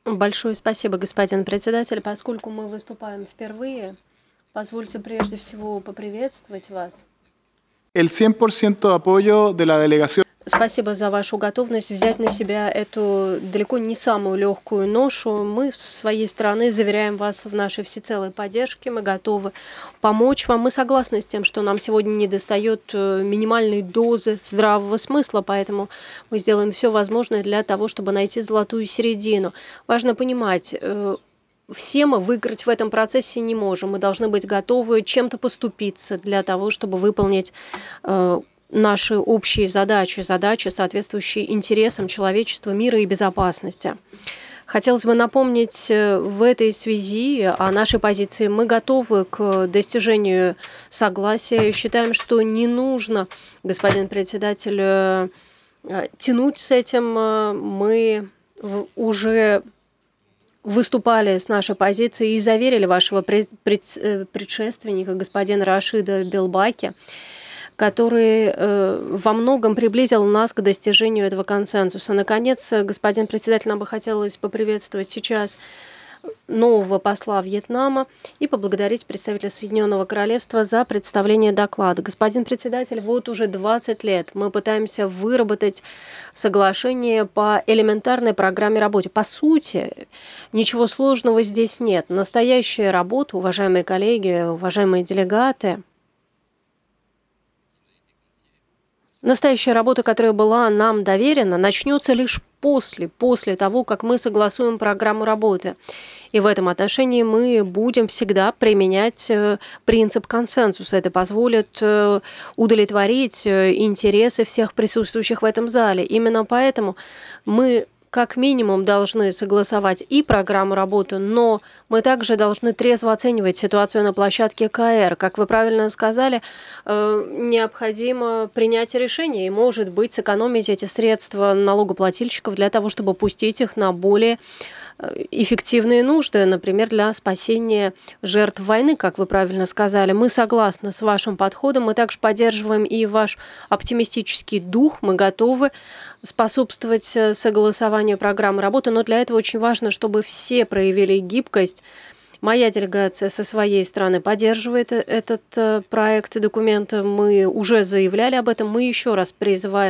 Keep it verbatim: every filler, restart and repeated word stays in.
Большое спасибо, господин председатель. Поскольку мы выступаем впервые, позвольте прежде всего поприветствовать вас. El cien por ciento de apoyo de la delegación Спасибо за вашу готовность взять на себя эту далеко не самую легкую ношу. Мы с своей стороны заверяем вас в нашей всецелой поддержке. Мы готовы помочь вам. Мы согласны с тем, что нам сегодня недостает э, минимальной дозы здравого смысла, поэтому мы сделаем все возможное для того, чтобы найти золотую середину. Важно понимать, э, все мы выиграть в этом процессе не можем. Мы должны быть готовы чем-то поступиться для того, чтобы выполнить э, наши общие задачи, задачи, соответствующие интересам человечества, мира и безопасности. Хотелось бы напомнить э, в этой связи о нашей позиции. Мы готовы к достижению согласия. Считаем, что не нужно, господин председатель, э, э, тянуть с этим. Э, Мы в- уже выступали с нашей позиции и заверили вашего пред- пред- э, предшественника, господина Рашида Белбаки, который э, во многом приблизил нас к достижению этого консенсуса. Наконец, э, господин председатель, нам бы хотелось поприветствовать сейчас нового посла Вьетнама и поблагодарить представителя Соединенного Королевства за представление доклада. Господин председатель, вот уже двадцать лет мы пытаемся выработать соглашение по элементарной программе работы. По сути, ничего сложного здесь нет. Настоящая работа, уважаемые коллеги, уважаемые делегаты, настоящая работа, которая была нам доверена, начнется лишь после, после того, как мы согласуем программу работы. И в этом отношении мы будем всегда применять э, принцип консенсуса. Это позволит э, удовлетворить э, интересы всех присутствующих в этом зале. Именно поэтому мы как минимум должны согласовать и программу работы, но мы также должны трезво оценивать ситуацию на площадке КР. Как вы правильно сказали, э, необходимо принять решение и, может быть, сэкономить эти средства налогоплательщиков для того, чтобы пустить их на более э, эффективные нужды, например, для спасения жертв войны, как вы правильно сказали. Мы согласны с вашим подходом, мы также поддерживаем и ваш оптимистический дух, мы готовы способствовать э, согласованию программы работы, но для этого очень важно, чтобы все проявили гибкость. Моя делегация со своей стороны поддерживает э- этот э, проект документа. Мы уже заявляли об этом. Мы еще раз призываем